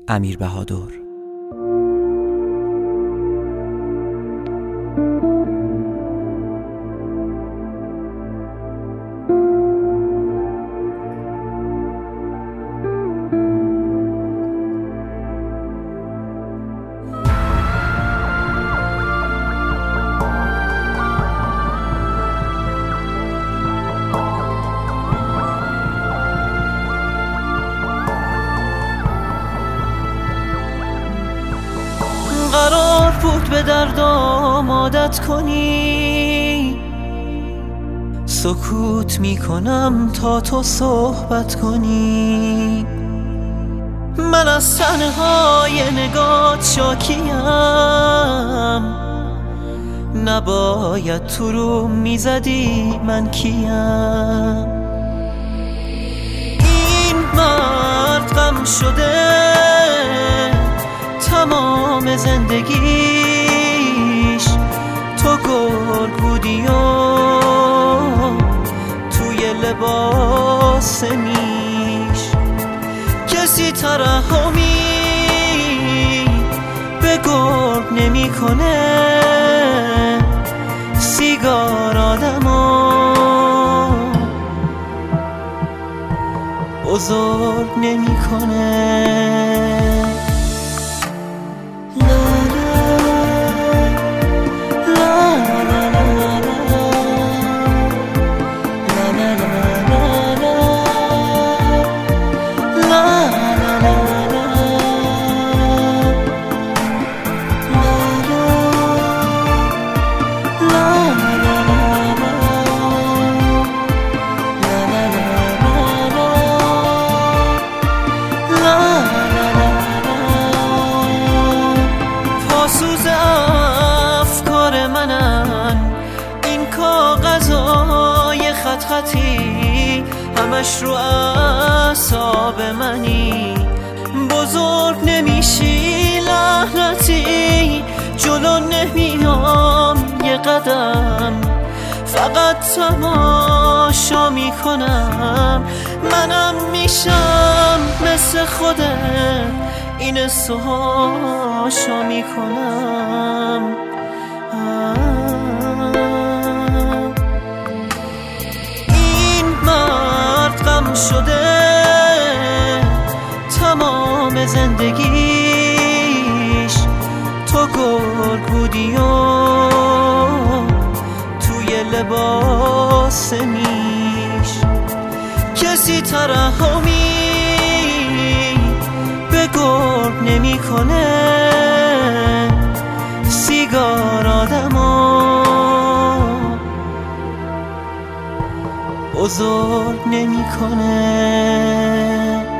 امیر بهادر. قرار بود به دردام عادت کنی، سکوت میکنم تا تو صحبت کنی. من از تنهای نگات شاکیم، نباید تو رو میزدی من کیم. این مرد غم شده تمام زندگیش، تو گل بودی و توی لباس میش. کسی ترحمی به گرگ نمی کنه، سیگار آدمو بزرگ نمی کنه. پاسوز افکار منن این کاغذای خط خطی، همش رو اعصاب منی. بزرگ نمیشی لعنتی، جلو نمیام یه قدم، فقط تماشا میکنم. منم میشم مثل خودت، این سوهاشا میکنم. این مرد غم شده تمام زندگیش، تو گل بودی و توی لباس میش. کسی ترحمی به گرگ نمی کنه، سیگار آدمو بزرگ نمی کنه.